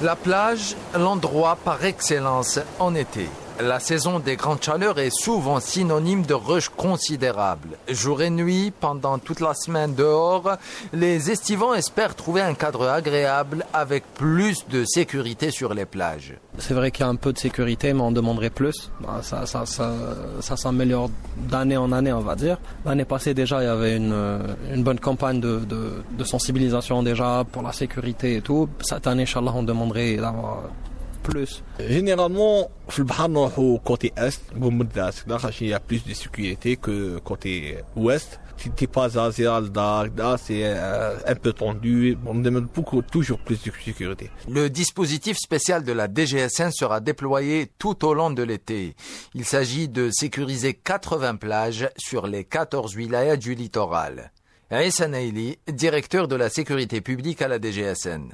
La plage, l'endroit par excellence en été. La saison des grandes chaleurs est souvent synonyme de rush considérable. Jour et nuit, pendant toute la semaine dehors, les estivants espèrent trouver un cadre agréable avec plus de sécurité sur les plages. C'est vrai qu'il y a un peu de sécurité, mais on demanderait plus. Ça s'améliore d'année en année, on va dire. L'année passée, déjà, il y avait une bonne campagne de sensibilisation déjà pour la sécurité et tout. Cette année, Inch'Allah, on demanderait d'avoir plus. Généralement, au côté est, il y a plus de sécurité que côté ouest. Si tu passes à Zeralda, c'est un peu tendu. On demande toujours plus de sécurité. Le dispositif spécial de la DGSN sera déployé tout au long de l'été. Il s'agit de sécuriser 80 plages sur les 14 wilayas du littoral. Issa Naili, directeur de la sécurité publique à la DGSN.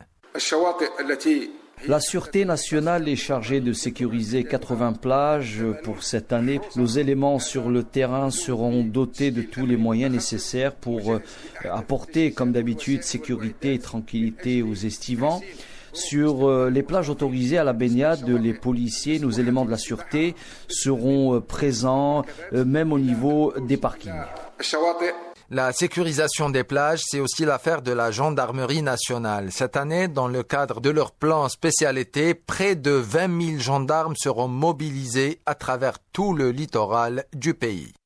La Sûreté nationale est chargée de sécuriser 80 plages pour cette année. Nos éléments sur le terrain seront dotés de tous les moyens nécessaires pour apporter, comme d'habitude, sécurité et tranquillité aux estivants. Sur les plages autorisées à la baignade, les policiers, nos éléments de la sûreté seront présents, même au niveau des parkings. La sécurisation des plages, c'est aussi l'affaire de la gendarmerie nationale. Cette année, dans le cadre de leur plan spécial été, près de 20 000 gendarmes seront mobilisés à travers tout le littoral du pays.